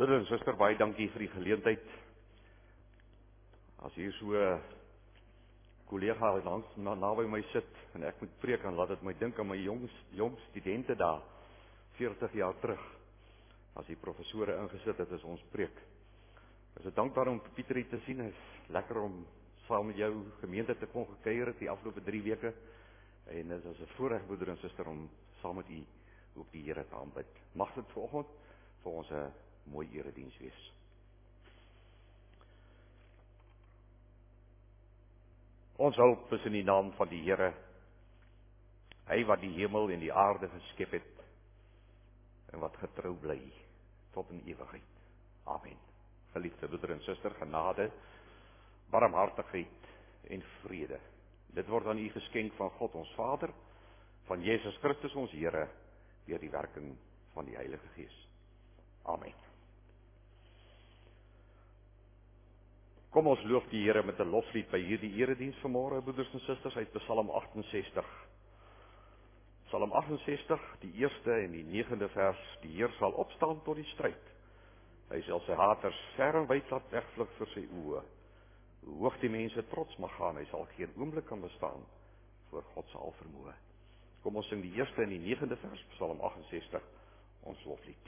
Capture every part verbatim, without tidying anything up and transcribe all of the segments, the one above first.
Broeder en suster, baie dankie vir die geleentheid. As hier so 'n kollega langs na, naby my sit en ek moet preek, en laat dit my dink aan my jong jong studente daar veertig jaar terug. As die professore ingesit het as ons preek. Is dit dankbaar om Pieter hier te sien. Is lekker om saam met jou gemeente te kon gekuier het die afgelope drie weke. En dit is 'n voorreg, broeder en suster, om saam met u op die Here te aanbid. Mag dit vanoggend vir ons 'n mooi erediens wees. Ons hulp is in die naam van die Here, hy wat die hemel en die aarde geskep het en wat getrou bly tot in ewigheid. Amen. Geliefde broeder en suster, genade, barmhartigheid en vrede. Dit word aan u geskenk van God ons Vader, van Jesus Christus ons Here, deur die werking van die Heilige Gees. Amen. Kom ons loof die Here met 'n loflied by hierdie erediens vanmôre, broeders en susters, uit Psalm agt en sestig. Psalm agt en sestig, die eerste en die negende vers: Die Heer sal opstaan tot die stryd. Hy sal sy haters ver en wyd laat wegvlug vir sy oë. Hoe hoog die mense trots mag gaan, hy sal geen oomblik kan bestaan voor God se alvermoë. Kom ons sing die eerste en die negende vers, Psalm agt en sestig, ons loflied.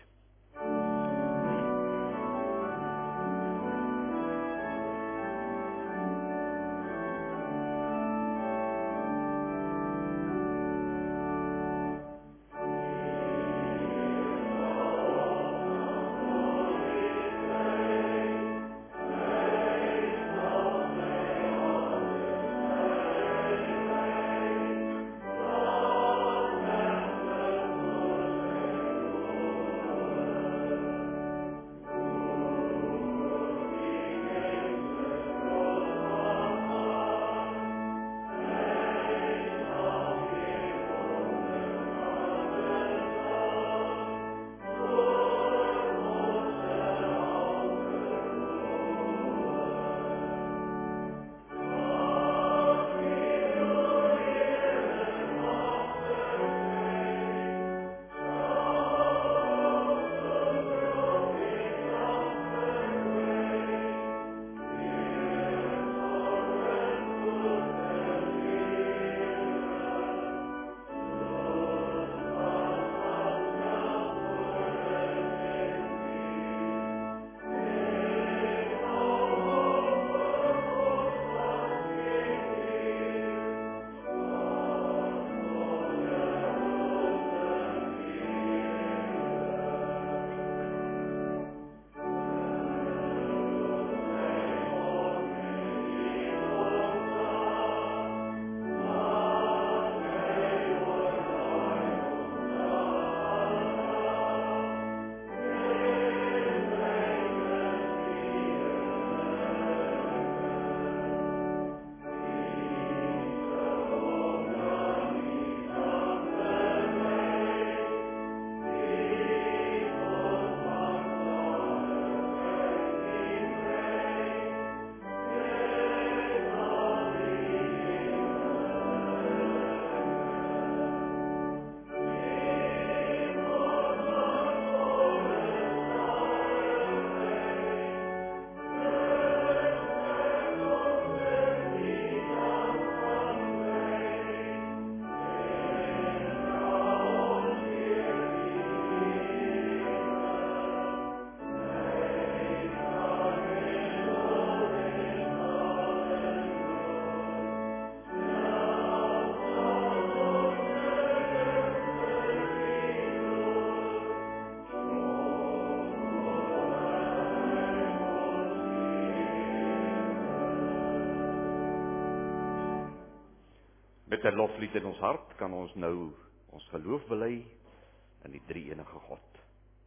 Met 'n loflied in ons hart kan ons nou ons geloof bely in die drie-enige God.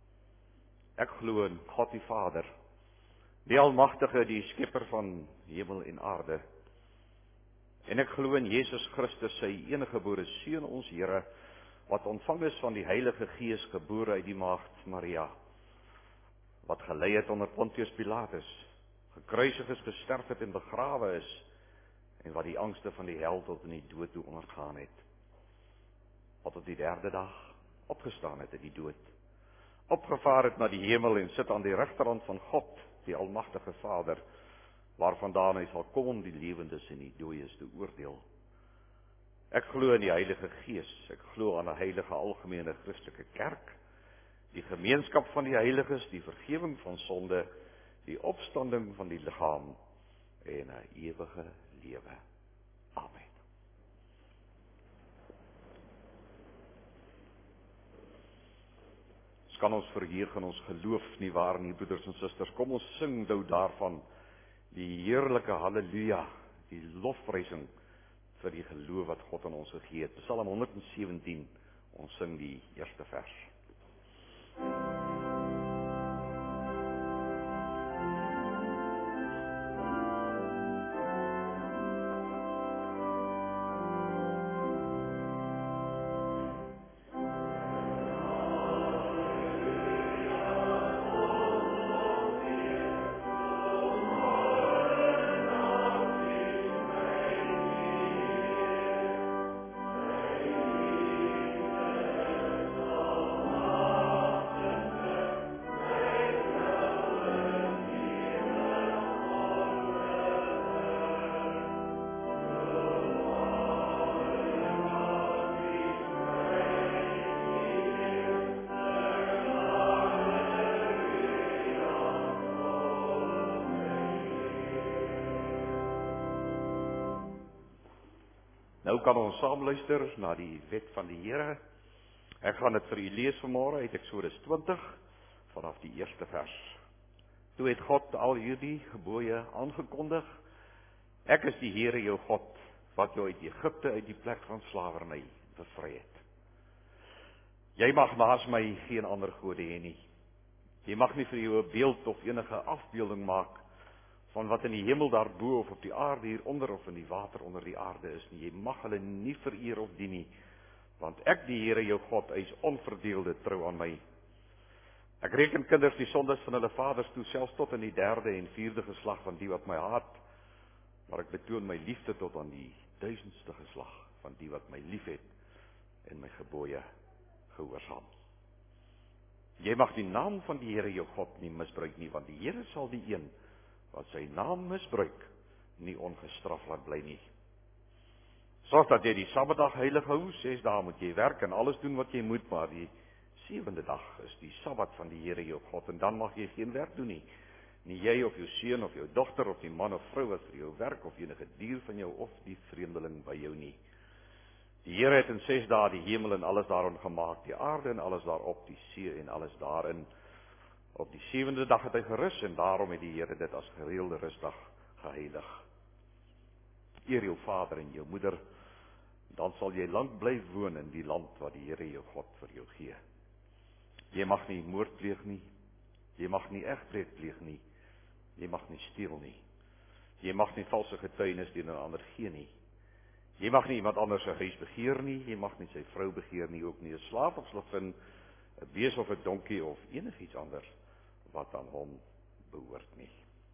Ek glo in God die Vader, die Almagtige, die Skepper van hemel en aarde. En ek glo in Jesus Christus, sy eniggebore Seun, ons Here, wat ontvang is van die Heilige Gees, gebore uit die Maagd Maria, wat gelei het onder Pontius Pilatus, gekruisig is, gesterf het en begrawe is, en wat die angste van die hel tot in die dood toe ondergaan het, wat op die derde dag opgestaan het uit die dood, opgevaar het na die hemel en sit aan die regterhand van God, die almagtige Vader, waarvandaan hy sal kom om die lewendes en die dooies te oordeel. Ek glo in die Heilige Gees, ek glo aan 'n heilige algemene Christelike kerk, die gemeenskap van die heiliges, die vergifnis van sonde, die opstanding van die liggaam en 'n ewige lewe. Amen. Ons kan ons verheerlik in ons geloof nie waar nie, broeders en susters. Kom ons sing nou daarvan die heerlike halleluja, die lofprysing vir die geloof wat God aan ons gegee het. Psalm honderd sewentien, ons sing die eerste vers. Nou kan ons saam luister na die wet van die Here. Ek gaan dit vir u lees vanmôre uit Eksodus twintig vanaf die eerste vers. Toe het God al hierdie gebooie aangekondig: Ek is die Here jou God wat jou uit Egipte uit die plek van slawerny bevry het. Jy mag naas my geen ander gode hê nie. Jy mag nie vir jou 'n beeld of enige afbeelding maak van wat in die hemel daarbo of op die aarde hieronder of in die water onder die aarde is nie. Jy mag hulle nie vereer of dien nie, want ek die Here jou God is onverdeelde trou aan my. Ek reken kinders die sondes van hulle vaders toe, selfs tot in die derde en vierde geslag van die wat my haat, maar ek betoon my liefde tot aan die duisendste geslag van die wat my liefhet en my gebooie gehoorsaam. Jy mag die naam van die Here jou God nie misbruik nie, want die Here sal die een wat sy naam misbruik, nie ongestraf laat bly nie. Sorg dat jy die Sabbatdag heilig hou, ses dae moet jy werk en alles doen wat jy moet, maar die sewende dag is die Sabbat van die Here jou God, en dan mag jy geen werk doen nie. Nie jy of jou seun of jou dogter of die man of vrou wat vir jou werk, of enige dier van jou of die vreemdeling by jou nie. Die Here het in ses dae die hemel en alles daarin gemaak, die aarde en alles daarop, die see en alles daarin. Op die sewende dag het hy gerus, en daarom het die Here dit as gereelde rusdag geheilig. Eer jou vader en jou moeder, dan sal jy lank bly woon in die land wat die Here jou God vir jou gee. Jy mag nie moord pleeg nie, jy mag nie egbreek pleeg nie, jy mag nie steel nie, jy mag nie valse getuienis teen 'n ander gee nie, jy mag nie iemand anders se huis begeer nie, jy mag nie sy vrou begeer nie, ook nie 'n slaaf of slavin, 'n bees of 'n donkie of enigiets anders wat aan hom behoort nie.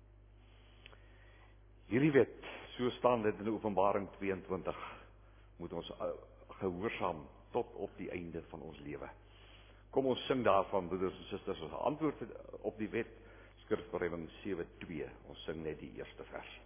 Hierdie wet, so staan dit in Openbaring tweeëntwintig, moet ons gehoorsaam tot op die einde van ons lewe. Kom ons sing daarvan, broeders en susters, ons antwoord op die wet, Skrifbegrywing sewe twee, ons sing net die eerste vers.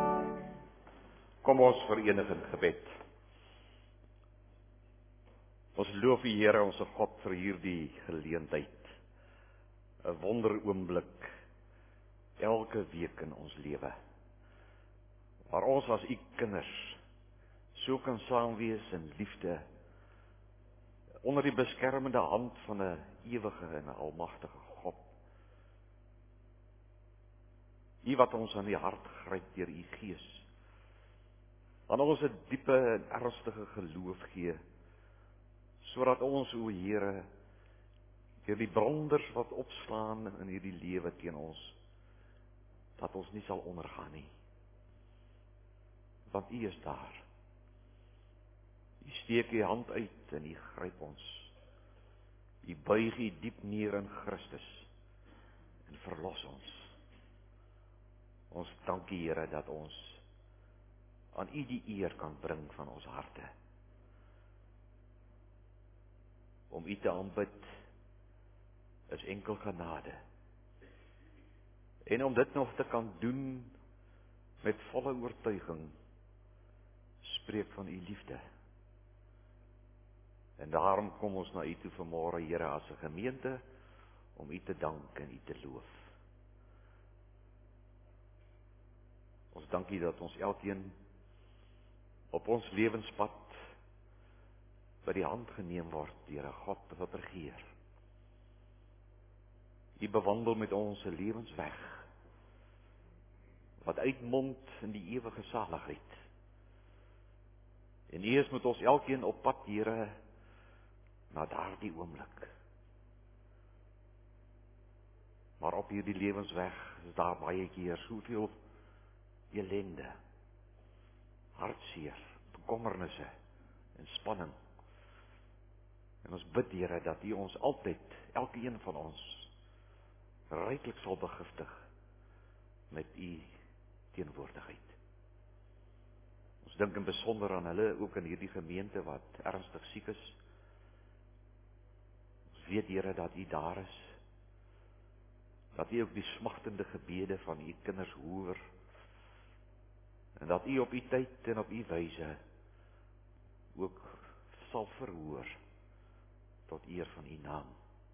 Kom ons verenig in gebed. Ons loof U Here, ons God, vir hierdie geleentheid. 'n Wonderoomblik elke week in ons lewe. Waar ons as U kinders so kan saam wees in liefde onder die beskermende hand van 'n ewige en 'n almagtige God. U wat ons aan die hart gryp deur U Gees. Aan ons 'n diepe en ernstige geloof gee, sodat ons, o Here, deur die branders wat opslaan in hierdie lewe teen ons, dat ons nie sal ondergaan nie. Want U is daar. U steek U hand uit en U gryp ons. U buig U diep neer in Christus en verlos ons. Ons dank U, Here, dat ons aan U die eer kan bring van ons harte. Om U te aanbid is enkel genade. En om dit nog te kan doen met volle oortuiging, spreek van U liefde. En daarom kom ons na U toe vanmôre, Here, as 'n gemeente, om U te dank en U te loof. Ons dank U dat ons elkeen op ons lewenspad by die hand geneem word deur 'n God wat regeer. U bewandel met ons 'n lewensweg wat uitmond in die ewige saligheid. En U is met ons elkeen op pad, Here, na daardie oomblik. Maar op hierdie lewensweg is daar baie keer soveel ellende, hartseer, bekommernisse en spanning. En ons bid, Here, dat U ons altyd, elkeen van ons, ryklik sal begiftig met U teenwoordigheid. Ons dink in besonder aan hulle, ook in hierdie gemeente wat ernstig siek is. Ons weet, Here, dat U daar is, dat U ook die smagtende gebede van U kinders hoor, en dat U op U tyd en op U wyse ook sal verhoor tot eer van U naam.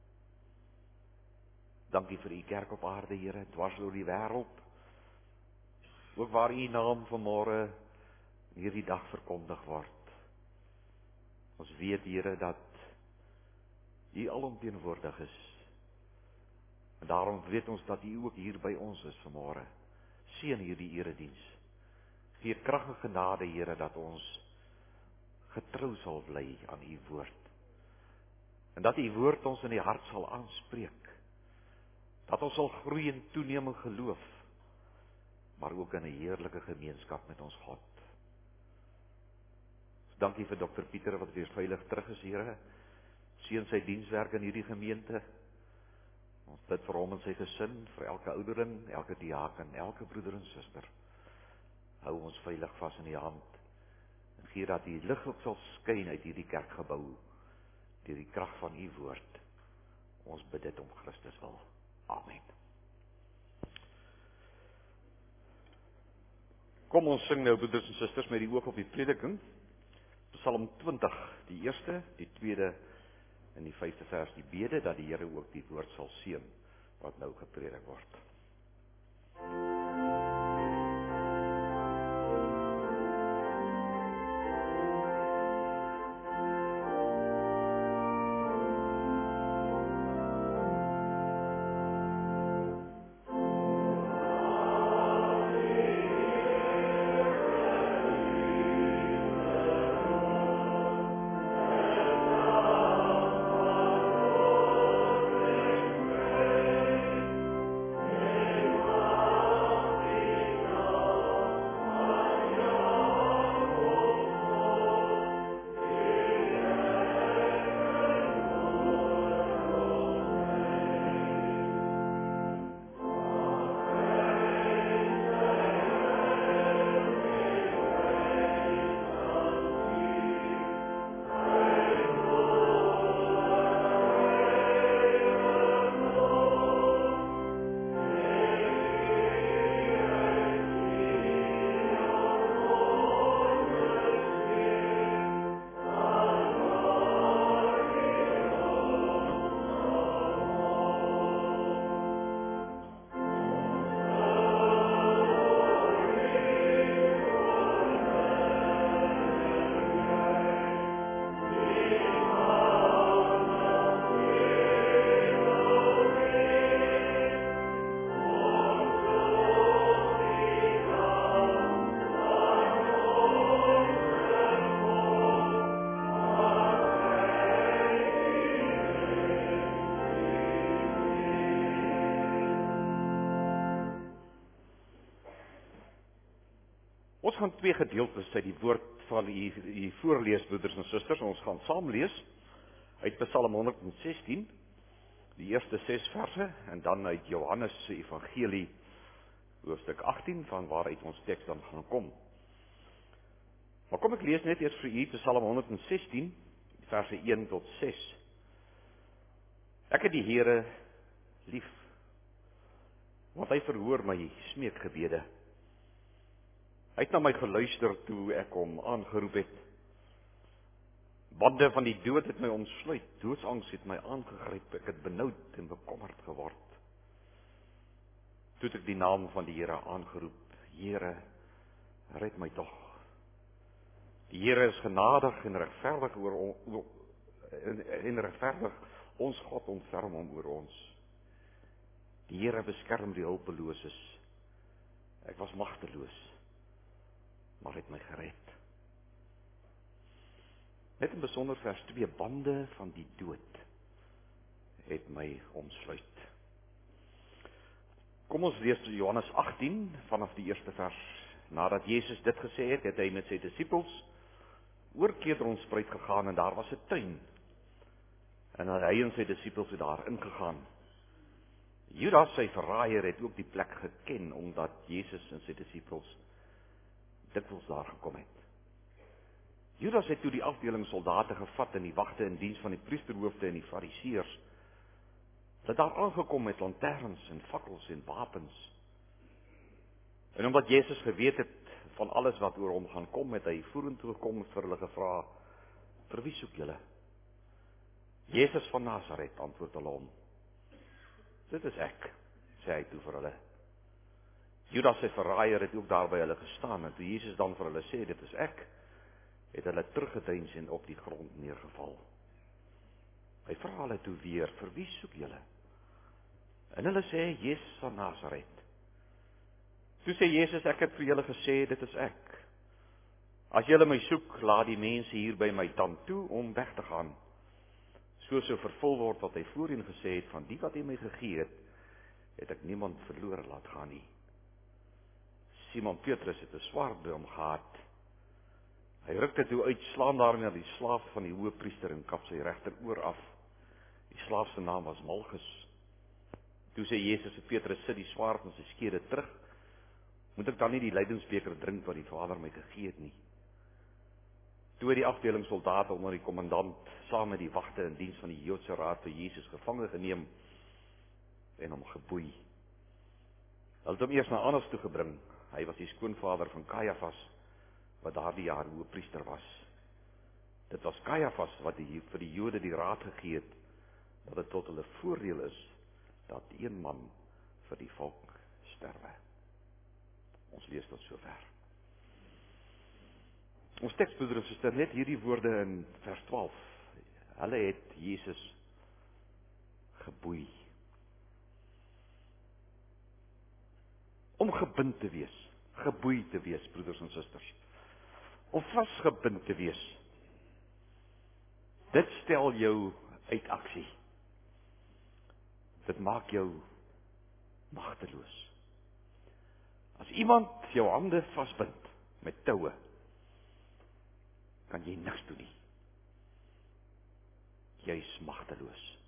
Dankie vir U kerk op aarde, Here, dwars oor die wêreld, ook waar U naam vanmôre hierdie dag verkondig word. Ons weet, Here, dat U alomteenwoordig is. En daarom weet ons dat U ook hier by ons is vanmôre. Seën hierdie erediens. Gee krag en genade, Here, dat ons getrou sal bly aan U woord. En dat U woord ons in die hart sal aanspreek. Dat ons sal groei en toeneem in geloof, maar ook in 'n heerlike gemeenskap met ons God. Ons dankie vir dokter Pieter wat weer veilig terug is, Here. Seën sy dienswerk in hierdie gemeente. Ons bid vir hom en sy gesin, vir elke ouderling, elke diaken, elke broeder en suster. Hou ons veilig vas in U hand en gee dat U lig op sal skyn uit hierdie kerkgebou deur die krag van U woord. Ons bid dit om Christus wil. Amen. Kom ons sing nou, broeders en susters, met die oog op die prediking. Psalm twintig, die eerste, die tweede en die vyfde vers, die bede, dat die Here ook die woord sal seën wat nou gepredik word. Yeah. gaan twee gedeeltes uit die woord van die, die voorlees, broeders en susters. Ons gaan saam lees uit Psalm honderdsestien, die eerste ses verse, en dan uit Johannes se Evangelie, hoofstuk agtien, van waaruit ons teks dan gaan kom. Maar kom ek lees net eers vir u Psalm honderdsestien, verse een tot ses. Ek het die Here lief, want hy verhoor my smeekgebede. Hy het na my geluister toe ek hom aangeroep het. Bande van die dood het my omsluit, doodsangs het my aangegryp, ek het benoud en bekommerd geword. Toe het ek die naam van die Here aangeroep, Here, red my tog. Die Here is genadig en regverdig oor on, en, en regverdig, ons God ontferm hom oor ons. Die Here beskerm die hulpeloses. Ek was magteloos, maar het my gered. Net in besonder vers twee, bande van die dood het my omsluit. Kom ons lees Johannes agtien, vanaf die eerste vers. Nadat Jesus dit gesê het, het hy met sy disippels oor Kedronspruit gegaan, en daar was 'n tuin. En hy en sy disippels het daar ingegaan. Judas, sy verraaier, het ook die plek geken, omdat Jesus en sy disippels dikwels daar gekom het. Judas het toe die afdeling soldate gevat en die wagte in diens van die priesterhoofde en die fariseërs. Hulle het daar aangekom met lanterns en fakkels en wapens. En omdat Jesus geweet het van alles wat oor hom gaan kom, het hy vorentoe gekom vir hulle gevra, vir wie soek julle? Jesus van Nasaret, antwoord hulle hom. Dit is ek, sê hy toe vir hulle. Judas, sy verraaier, het ook daar by hulle gestaan, en toe Jesus dan vir hulle sê, dit is ek, het hulle teruggedeins en op die grond neergeval. Hy vra hulle toe weer, vir wie soek julle? En hulle sê, Jesus van Nasaret. Toe sê Jesus, ek het vir julle gesê, dit is ek. As julle my soek, laat die mense hier by my dan toe om weg te gaan. So so vervul word wat hy voorheen gesê het, van die wat hy my gegee het, het ek niemand verloor laat gaan nie. Simon Petrus het 'n swaard by hom gehad. Hy ruk dit toe uit, slaan daarmee na die slaaf van die hoëpriester en kap sy regteroor af. Die slaaf se naam was Malchus. Toe sê Jesus vir Petrus, sit die swaard in sy skede terug. Moet ek dan nie die lydensbeker drink wat die Vader my gegee het nie? Toe het die afdeling soldate onder die kommandant saam met die wagte in diens van die Joodse raad vir Jesus gevange geneem en hom geboei. Hulle het hom eers na Annas toe gebring. Hy was die skoonvader van Kajafas, wat daardie jaar hoëpriester was. Dit was Kajafas wat die, vir die Jode die raad gegee het, dat dit tot hulle voordeel is, dat een man vir die volk sterwe. Ons lees tot sover. Ons teks, broeder en suster, net hierdie woorde in vers twaalf. Hulle het Jesus geboei. Om gebind te wees, geboei te wees, broeders en susters. Om vasgebind te wees. Dit stel jou uit aksie. Dit maak jou magteloos. As iemand jou hande vasbind met toue, kan jy niks doen nie. Jy is magteloos.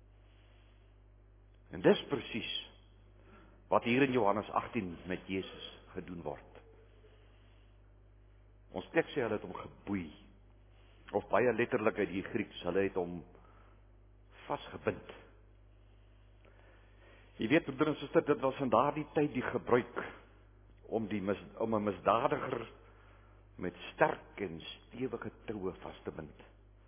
En dis presies wat hier in Johannes agtien met Jesus gedoen word. Ons teks sê hulle het hom geboei, of baie letterlik uit die Grieks, hulle het hom vasgebind. Jy weet, broeder en suster, dit was in daardie tyd die gebruik om die mis, om 'n misdadiger met sterk en stewige toue vas te bind.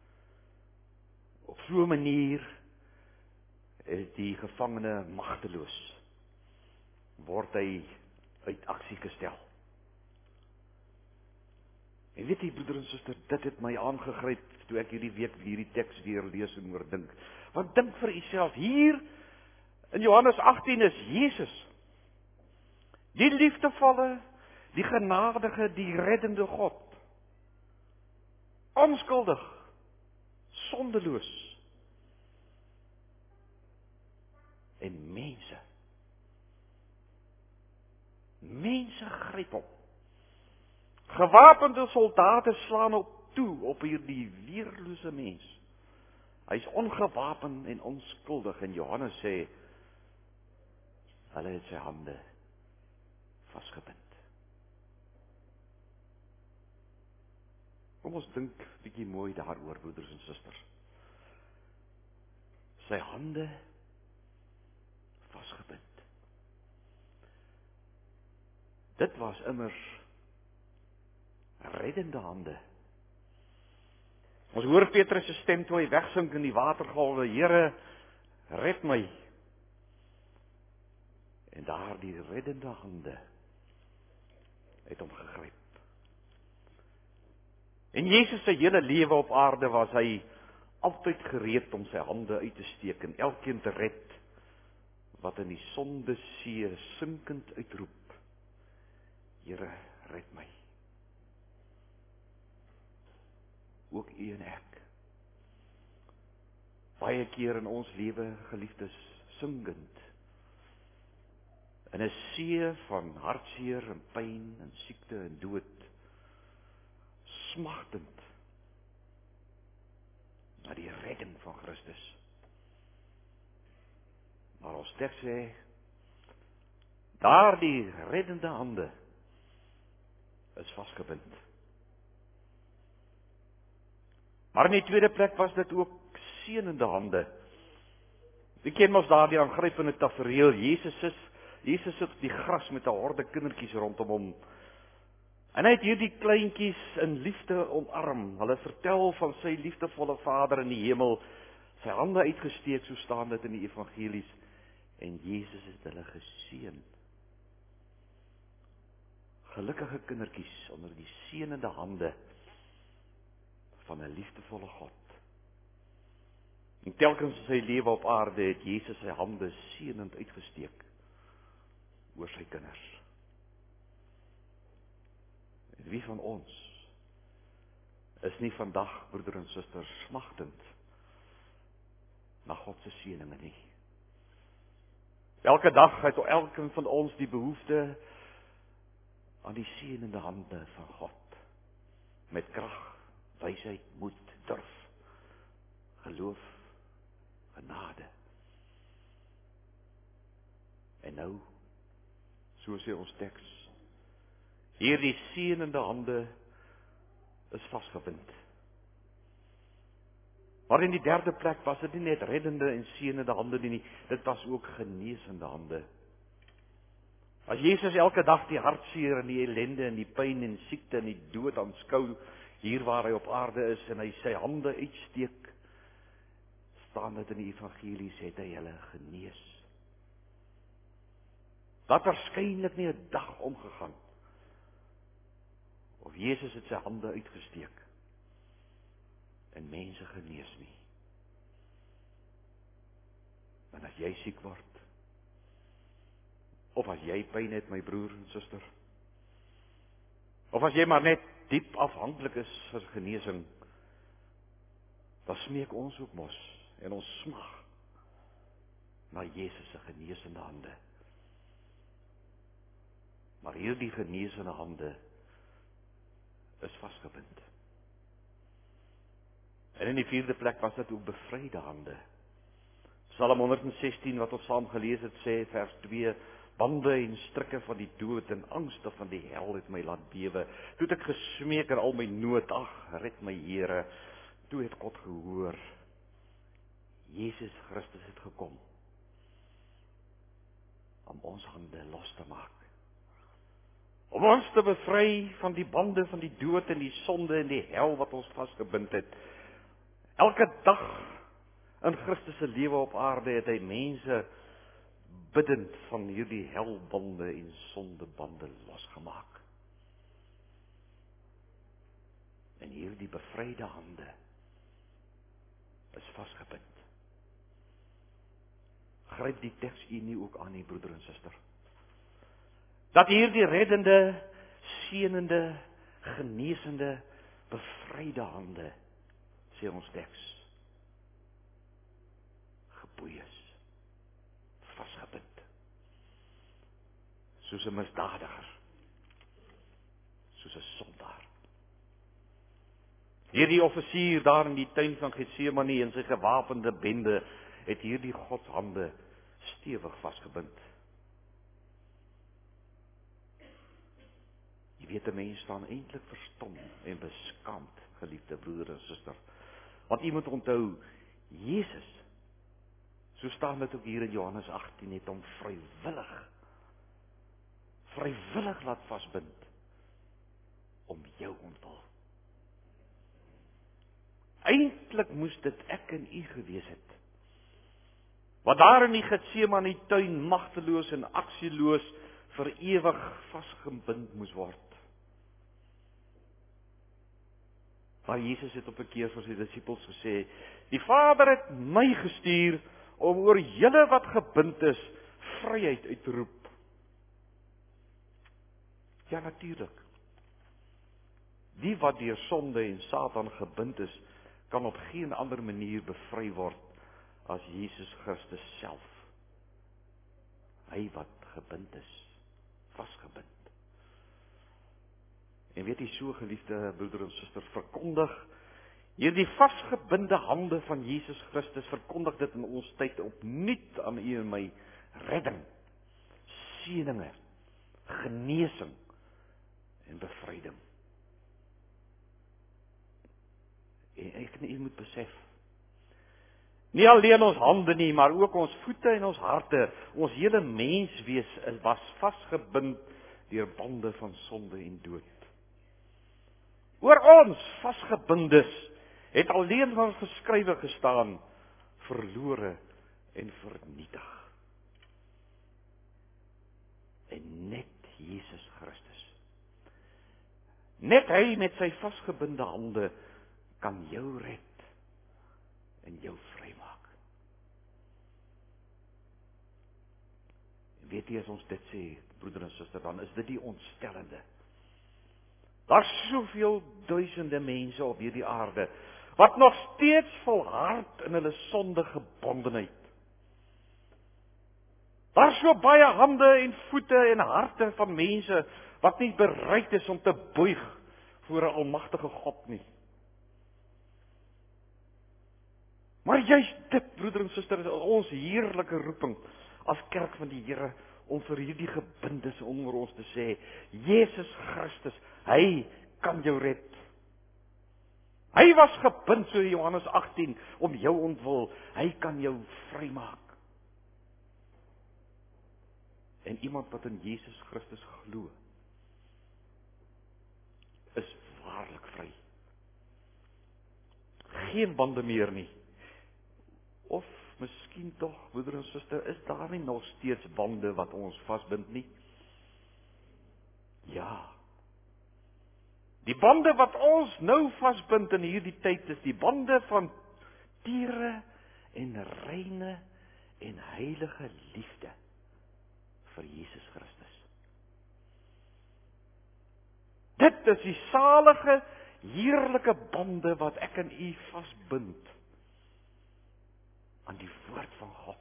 Op so 'n manier is die gevangene magteloos. Word hy uit aksie gestel. En weet jy, broeder en suster, dit het my aangegryp toe ek hierdie week hierdie teks weer lees en oordink. Want dink vir jouself, hier in Johannes agtien is Jesus, die liefdevolle, die genadige, die reddende God. Onskuldig, sondeloos. En mense, mense gryp hom. Gewapende soldate slaan op toe op hierdie weerlose mens. Hy is ongewapen en onskuldig en Johannes sê, hulle het sy hande vasgebind. Kom ons dink bietjie mooi daaroor, broeders en susters. Sy hande vasgebind. Dit was immers reddende hande. Ons hoor Petrus se stem toe hy wegsink in die watergolwe, Here, red my. En daar die reddende hande het hom gegryp. En Jesus se hele lewe op aarde was hy altyd gereed om sy hande uit te steek en elkeen te red wat in die sonde see sinkend uitroep, Here, red my. Ook u en ek. Baie keer in ons lewe, geliefdes, sinkend in 'n see van hartseer en pyn en siekte en dood, smagtend na die redding van Christus. Maar ons teks sê, daar die reddende hande is vasgebind. Maar in die tweede plek was dit ook seënende hande. Wie ken mos daardie aangrypende tafereel, Jesus is Jesus sit op die gras met 'n horde kindertjies rondom hom. En hy het hierdie kleintjies in liefde omarm. Hulle vertel van sy liefdevolle Vader in die hemel, sy hande uitgesteek, so staan dit in die evangelies, en Jesus het hulle geseën. Gelukkige kindertjies onder die seënende hande van 'n liefdevolle God. En telkens in sy lewe op aarde het Jesus sy hande seënend uitgesteek oor sy kinders. En wie van ons is nie vandag, broeder en suster, smagtend na God se seëninge nie? Elke dag het elkeen van ons die behoefte aan die seënende hande van God, met krag, wysheid, moed, durf, geloof, genade. En nou, so sê ons teks, hierdie seënende hande is vasgebind. Maar in die derde plek was dit nie net reddende en seënende hande nie, dit was ook genesende hande. As Jesus elke dag die hartseer en die ellende en die pyn en siekte en die dood aanskou, hier waar hy op aarde is, en hy sy hande uitsteek, staan dit in die evangelies, het hy hulle genees. Dat waarskynlik nie 'n dag omgegaan, of Jesus het sy hande uitgesteek, en mense genees nie. Want as jy siek word, of as jy pyn het, my broer en suster, of as jy maar net diep afhanklik is vir genesing, dan smeek ons ook mos, en ons smag na Jesus se genesende hande. Maar hierdie genesende hande is vasgebind. En in die vierde plek was dit ook bevryde hande. Psalm honderd sestien wat ons saam gelees het, sê vers twee, bande en strikke van die dood en angste van die hel het my laat bewe. Toe het ek gesmeek in al my nood, ag, red my Here. Toe het God gehoor. Jesus Christus het gekom om ons hande los te maak. Om ons te bevry van die bande van die dood en die sonde en die hel wat ons vasgebind het. Elke dag in Christus se lewe op aarde het hy mense bidend van hierdie helbande en sondebande losgemaak. En hierdie bevryde hande is vasgebind. Gryp die teks hier nie ook aan nie, broeder en suster. Dat hierdie reddende, seënende, genesende, bevryde hande, sê ons teks, geboei is, vasgebind, soos 'n misdadiger, soos 'n soldaar. Hierdie offisier daar in die tuin van Getsemane en sy gewapende bende het hierdie godshande stewig vasgebind. Jy weet, 'n mens staan eintlik verstom en beskaamd, geliefde broeder en suster. Want jy moet onthou, Jesus, so staan dit ook hier in Johannes agttien, het hom vrywillig, vrywillig laat vasbind, om jou ontwil. Eintlik moes dit ek en u gewees het, wat daar in die Getsemane tuin magteloos en aksieloos vir ewig vasgebind moes word. Maar Jesus het op 'n keer vir sy disippels gesê, die Vader het my gestuur om oor julle wat gebind is, vryheid uit te roep. Ja, natuurlik. Die wat deur sonde en Satan gebind is, kan op geen ander manier bevry word as Jesus Christus self. Hy wat gebind is, vasgebind. En weet jy, so geliefde broeder en suster, verkondig hierdie vasgebinde hande van Jesus Christus, verkondig dit in ons tyd opnuut aan u en my redding, seëninge, genesing en bevryding. En ek en u moet besef, nie alleen ons hande nie, maar ook ons voete en ons harte, ons hele menswees was vasgebind deur bande van sonde en dood. Oor ons vasgebindes het alleen van geskrywe gestaan, verlore en vernietig. En net Jesus Christus, net hy met sy vasgebinde hande kan jou red en jou vrymaak. Weet jy, as ons dit sê, broeder en suster, dan is dit die ontstellende. Daar's soveel duisende mense op hierdie aarde, wat nog steeds volhard in hulle sondige gebondenheid. Daar's so baie hande en voete en harte van mense, wat nie bereid is om te buig voor 'n almagtige God nie. Maar juist dit, broeder en suster, is ons heerlike roeping as kerk van die Here, om vir hierdie gebindes onder ons te sê, Jesus Christus, hy kan jou red. Hy was gebind, so in Johannes agttien, om jou ontwil, hy kan jou vrymaak. En iemand wat in Jesus Christus glo, is waarlik vry. Geen bande meer nie. Of miskien tog, broeder en suster, is daar nie nog steeds bande wat ons vasbind nie? Ja. Die bande wat ons nou vasbind in hierdie tyd, is die bande van tere en reine en heilige liefde vir Jesus Christus. Dit is die salige, heerlike bande wat ek en u vasbind aan die woord van God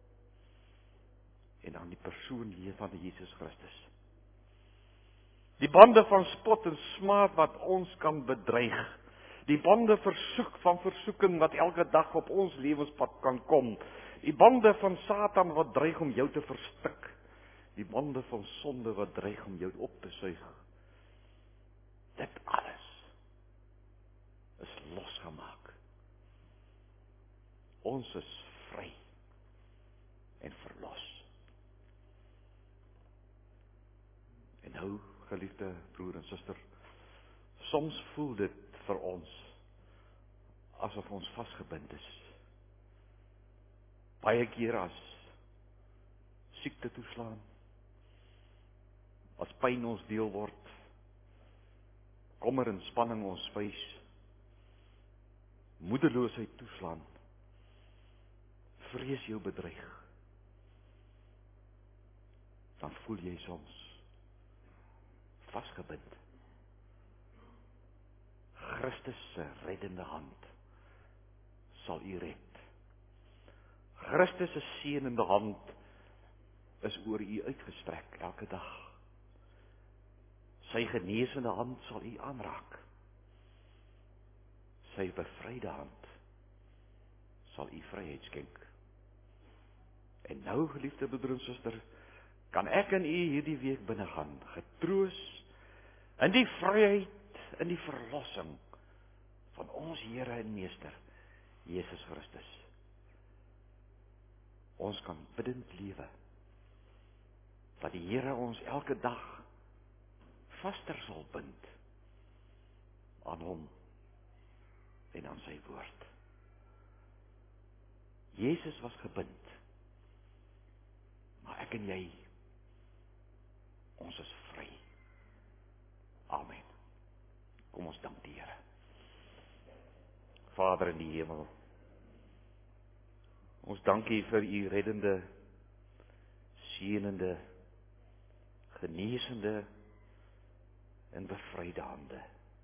en aan die persoon van Jesus Christus. Die bande van spot en smaad wat ons kan bedreig. Die bande versoek van versoeking wat elke dag op ons lewenspad kan kom. Die bande van Satan wat dreig om jou te verstik. Die bande van sonde wat dreig om jou op te suig. Dit alles is losgemaak. Ons is vry en verlos. En nou, geliefde broer en suster, soms voel dit vir ons asof ons vasgebind is. Baie keer as siekte toeslaan, as pyn ons deel word, kommer en spanning ons wys, moedeloosheid toeslaan, vrees jou bedreig, dan voel jy soms vasgebind. Christus se reddende hand sal u red. Christus se seënende hand is oor u uitgestrek elke dag. Sy genesende hand sal u aanraak. Sy bevryde hand sal u vryheid skenk. En nou, geliefde broeder en suster, kan ek en u hierdie week binnegaan, getroos in die vryheid, in die verlossing van ons Here en Meester, Jesus Christus. Ons kan bidend lewe, dat die Here ons elke dag vaster sal bind aan hom en aan sy woord. Jesus was gebind, maar ek en jy, ons is vry. Amen. Kom ons dank die Here. Vader in die hemel, ons dank U vir U reddende, seënende, genesende en bevryde hande.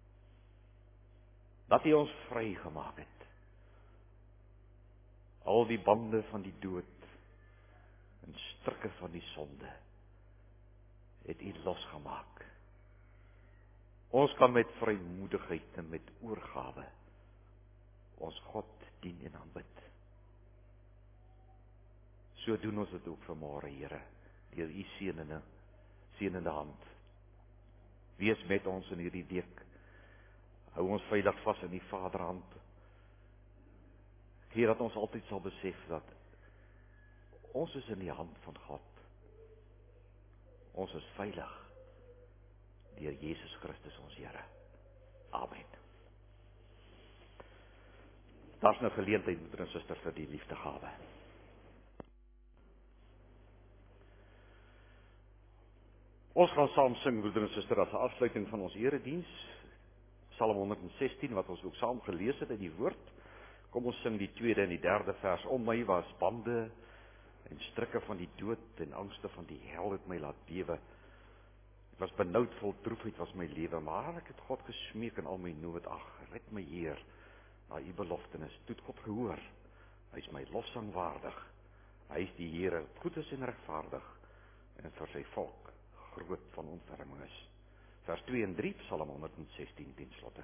Dat U ons vry gemaak het. Al die bande van die dood en strikke van die sonde het U losgemaak. Ons kan met vrymoedigheid en met oorgawe ons God dien en aanbid. So doen ons dit ook vanmôre, Here, deur U seënende, seënende hand. Wees met ons in hierdie week. Hou ons veilig vas in die Vaderhand. Gee dat ons altyd sal besef dat ons is in die hand van God. Ons is veilig deur Jesus Christus ons Here. Amen. Daar's nou geleentheid, broeder en suster, vir die liefdegawe. Ons gaan saam sing, broeder en suster, as 'n afsluiting van ons erediens, Psalm honderd sestien, wat ons ook saam gelees het in die woord. Kom ons sing die tweede en die derde vers. Om my was bande en strikke van die dood en angste van die hel het my laat bewe. Ek was benoud, vol droefheid was my lewe, maar ek het God gesmeek in al my nood. Ag, red my Heer, na U beloftenis. Toe het God gehoor, hy is my lofsang waardig. Hy is die Here, goed is en regvaardig, en vir sy volk groot van ontferming is. Vers twee en drie, Psalm honderd sestien, ten slotte.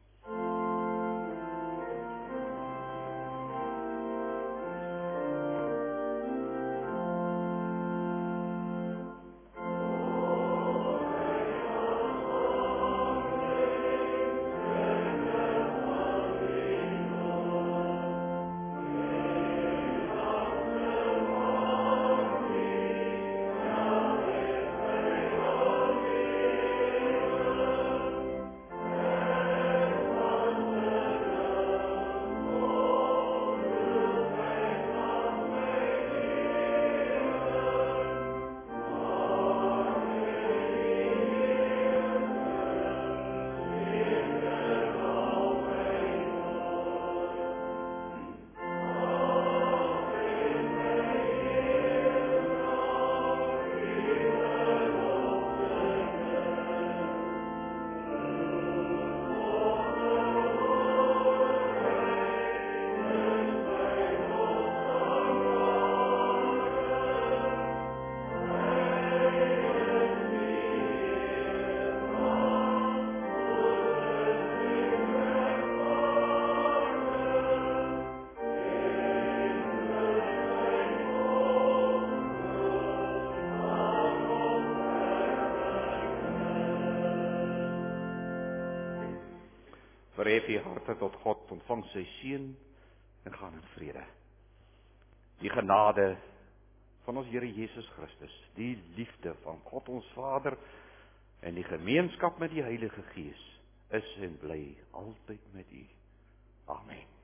Verhef je harte tot God, ontvang sy seën en gaan in vrede. Die genade van ons Here Jesus Christus, die liefde van God ons Vader en die gemeenskap met die Heilige Gees is en bly altyd met u. Amen.